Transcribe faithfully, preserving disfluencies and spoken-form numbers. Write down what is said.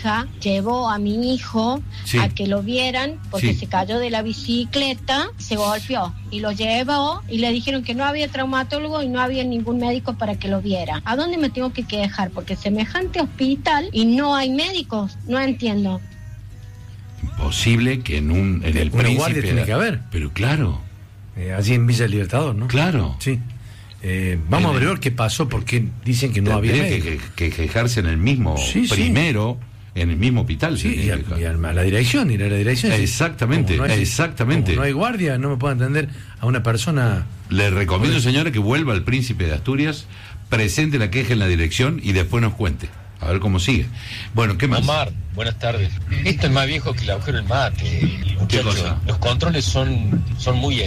hija llevó a mi hijo Sí. a que lo vieran porque Sí. se cayó de la bicicleta, se golpeó y lo llevó y le dijeron que no había traumatólogo y no había ningún médico para que lo viera. ¿A dónde me tengo que quejar? Porque semejante hospital y no hay médicos, no entiendo. Imposible que en un en el Una Príncipe guardia tiene de- que haber. Pero claro, Eh, allí en Villa Libertador, ¿no? claro. Sí. Eh, vamos En a el- averiguar qué pasó, porque dicen que no había Tendría que, médico. que, que quejarse en el mismo Sí, sí. primero, en el mismo hospital. Sí, se y a, tiene que y quejar. a la dirección, ir a la dirección. sí. Exactamente, Como no hay- exactamente. como no hay guardia, no me puedo entender a una persona. Le recomiendo, señora, que vuelva al Príncipe de Asturias, presente la queja en la dirección y después nos cuente. A ver cómo sigue. Bueno, ¿qué más? Omar, buenas tardes. Esto es más viejo que el agujero del mate, muchachos. cosa? Los controles son, son muy